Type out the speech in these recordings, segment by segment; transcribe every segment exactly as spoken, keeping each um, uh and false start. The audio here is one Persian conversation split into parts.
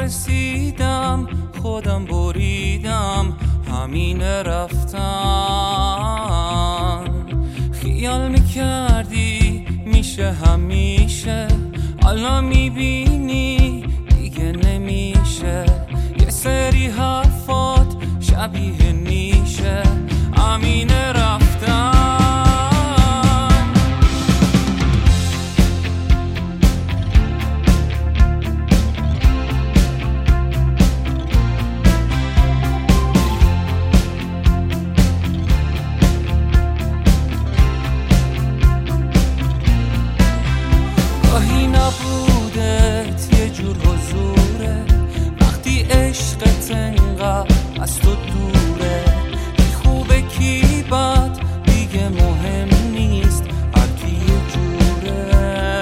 رسیدم خودم بریدم همین رفتن. خیال میکردی میشه همیشه، حالا میبینی دیگه نمیشه. یه سری حرفات شبیه نیشه همین رفتن. گاهی نبودت یه جور حضوره، وقتی عشقت انقدر از تو دوره. کی خوبه کی بد دیگه مهم نیست، هر کی یه جوره.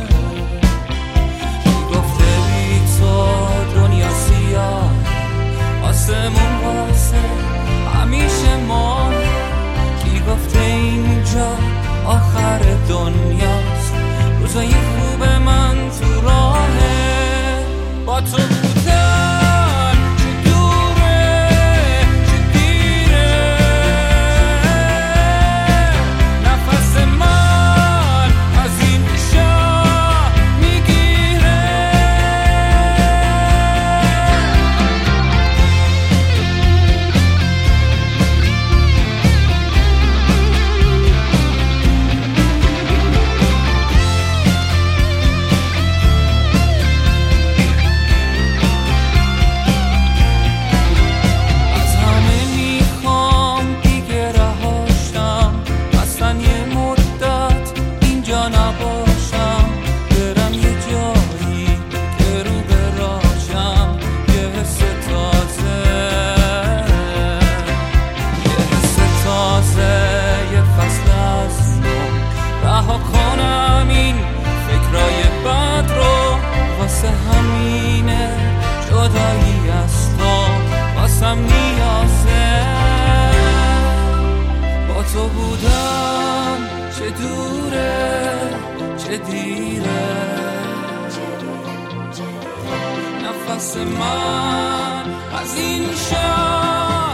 کی گفته بی تو دنیا سیاه، آسمون واسه همیشه ما. کی گفته اینجا آخر دنیاست، روزای خوب من تو راهه با تو بودن. چه دوره چه دیره، نفس من از این شب میگیره. جدایی از تو واسم نیازه، با تو بودم چه دوره چه دیره. نفس من از این شب